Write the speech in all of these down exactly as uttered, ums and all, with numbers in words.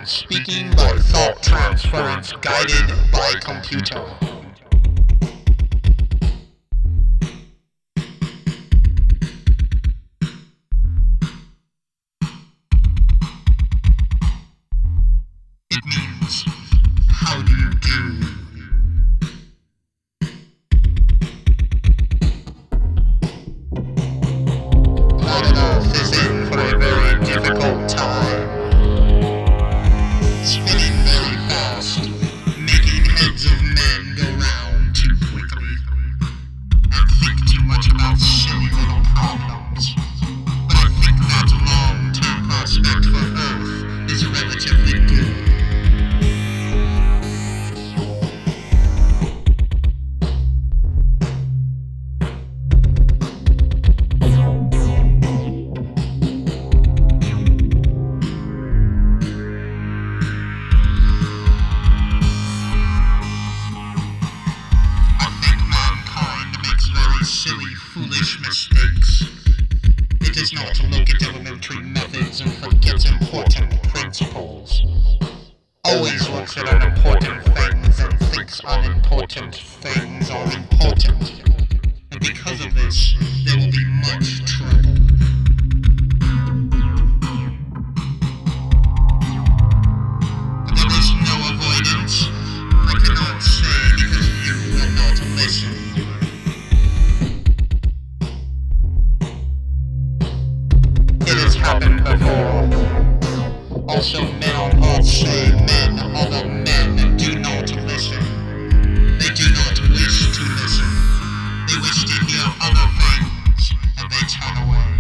Speaking by thought transference guided by computer. It means, how do you do? Planet Earth is in for a very difficult time. Spinning very fast, making heads of men go round too quickly, and think too much about silly little problems. But I think that long-term prospect for Earth is relatively good. Silly, foolish mistakes. It is not to look at elementary methods and forget important principles. Always looks at unimportant things and thinks unimportant things are important. And because of this, there will be much trouble. But there is no avoidance. I cannot say because you will not listen. Happened before. Also, men on Earth say men, other men, do not listen. They do not wish to listen. They wish to hear other things, and they turn away.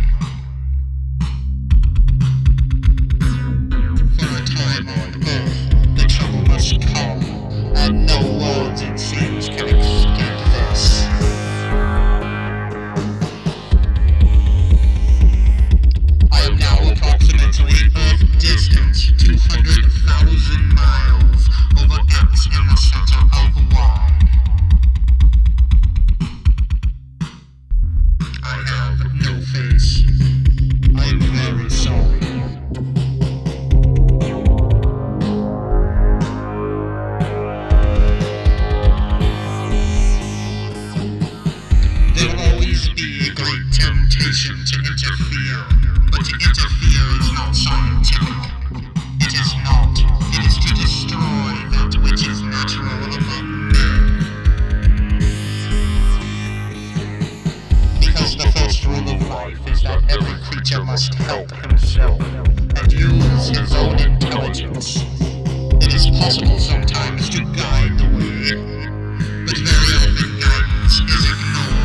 For a time on Earth, the trouble must come, and no words, it seems, can escape this. Distance two hundred thousand miles over X in the center of Y. I have no face. I am very sorry. There will always be a great temptation to interfere, but to interfere is not scientific. It is not. It is to destroy that which is natural among men. Because the first rule of life is that every creature must help himself and use his own intelligence. It is possible sometimes to guide the way, but very often guidance is ignored.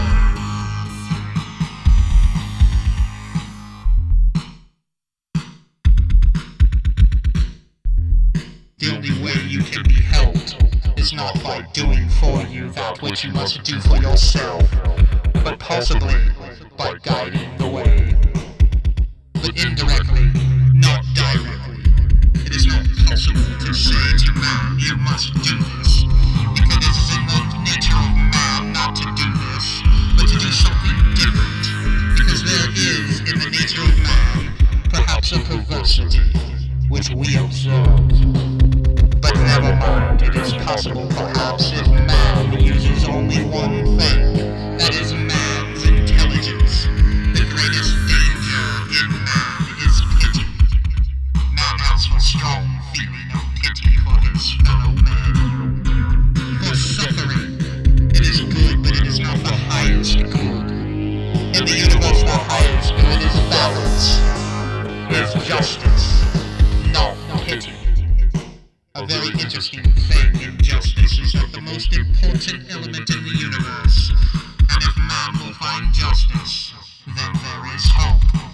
The only way you can be helped is not by doing for you that which you must do for yourself, but possibly by guiding the way. But indirectly, not directly. It is not possible to say to man, you must do this, because it is in the nature of man not to do this, but to do something different, because there is in the nature of man perhaps a perversity, which we observe. But never mind, it is possible perhaps if man uses only one thing, that is man's intelligence. The greatest danger in man is pity. Man has a strong feeling of pity for his fellow man. For suffering, it is good, but it is not the highest good. In the universe, the highest good is balance, is justice, not pity. A very interesting thing in justice is that the most important element in the universe, and if man will find justice, then there is hope.